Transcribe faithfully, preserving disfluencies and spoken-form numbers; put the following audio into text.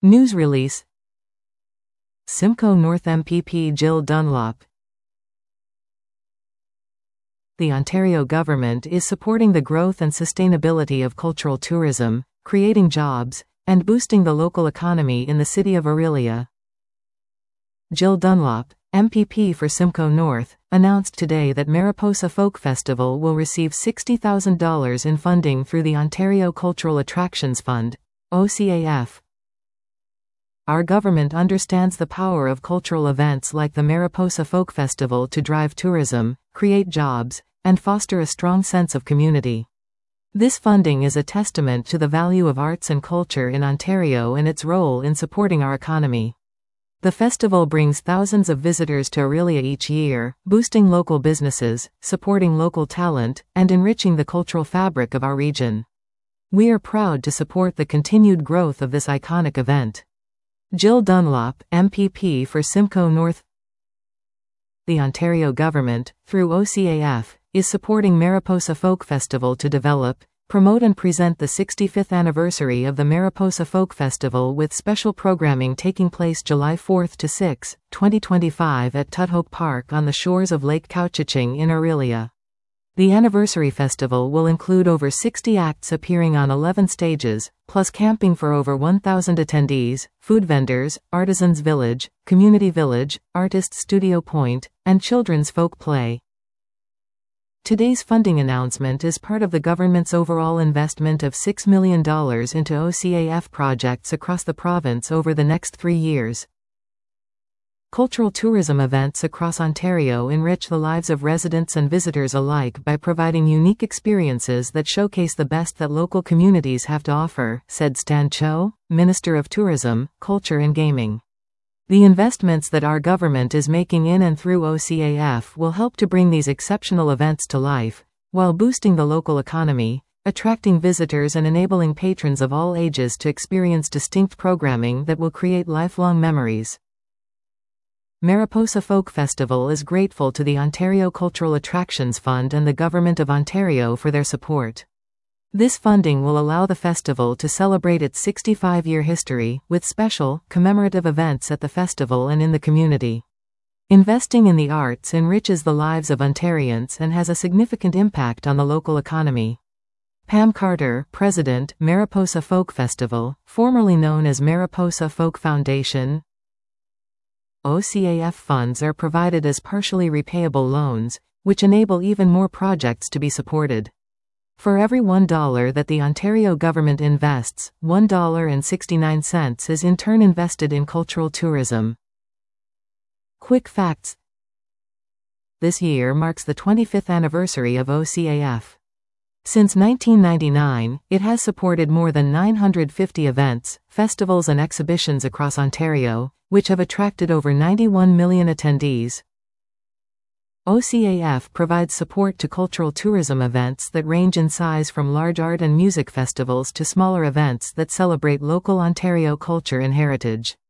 News release. Simcoe North M P P Jill Dunlop. The Ontario government is supporting the growth and sustainability of cultural tourism, creating jobs, and boosting the local economy in the city of Orillia. Jill Dunlop, M P P for Simcoe North, announced today that Mariposa Folk Festival will receive sixty thousand dollars in funding through the Ontario Cultural Attractions Fund, O C A F. Our government understands the power of cultural events like the Mariposa Folk Festival to drive tourism, create jobs, and foster a strong sense of community. This funding is a testament to the value of arts and culture in Ontario and its role in supporting our economy. The festival brings thousands of visitors to Orillia each year, boosting local businesses, supporting local talent, and enriching the cultural fabric of our region. We are proud to support the continued growth of this iconic event. Jill Dunlop, M P P for Simcoe North. The Ontario government, through O C A F, is supporting Mariposa Folk Festival to develop, promote and present the sixty-fifth anniversary of the Mariposa Folk Festival with special programming taking place July fourth to sixth, twenty twenty-five at Tudhope Park on the shores of Lake Couchiching in Orillia. The anniversary festival will include over sixty acts appearing on eleven stages, plus camping for over one thousand attendees, food vendors, artisans village, community village, artists studio point, and children's folk play. Today's funding announcement is part of the government's overall investment of six million dollars into O C A F projects across the province over the next three years. Cultural tourism events across Ontario enrich the lives of residents and visitors alike by providing unique experiences that showcase the best that local communities have to offer, said Stan Cho, Minister of Tourism, Culture and Gaming. The investments that our government is making in and through O C A F will help to bring these exceptional events to life, while boosting the local economy, attracting visitors and enabling patrons of all ages to experience distinct programming that will create lifelong memories. Mariposa Folk Festival is grateful to the Ontario Cultural Attractions Fund and the Government of Ontario for their support. This funding will allow the festival to celebrate its sixty-five-year history, with special, commemorative events at the festival and in the community. Investing in the arts enriches the lives of Ontarians and has a significant impact on the local economy. Pam Carter, President, Mariposa Folk Festival, formerly known as Mariposa Folk Foundation. O C A F funds are provided as partially repayable loans, which enable even more projects to be supported. For every one dollar that the Ontario government invests, one dollar and sixty-nine cents is in turn invested in cultural tourism. Quick facts. This year marks the twenty-fifth anniversary of O C A F. Since nineteen ninety-nine, it has supported more than nine hundred fifty events, festivals and exhibitions across Ontario, which have attracted over ninety-one million attendees. O C A F provides support to cultural tourism events that range in size from large art and music festivals to smaller events that celebrate local Ontario culture and heritage.